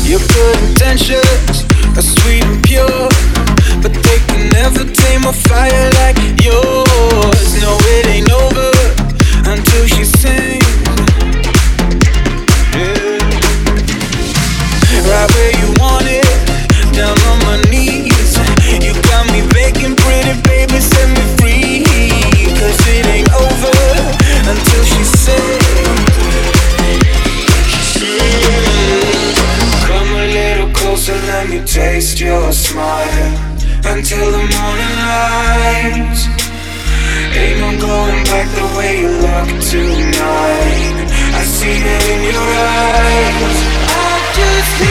Your good intentions are sweet and pure, but they can never tame a fire like yours. No, it ain't over until she sings. Yeah. Right where you want it, down on my knees. You got me begging, pretty baby, set me free. 'Cause it ain't over until she sings. Come a little closer, let me taste your smile until the morning light. Ain't no going back the way you look tonight. I see it in your eyes. I just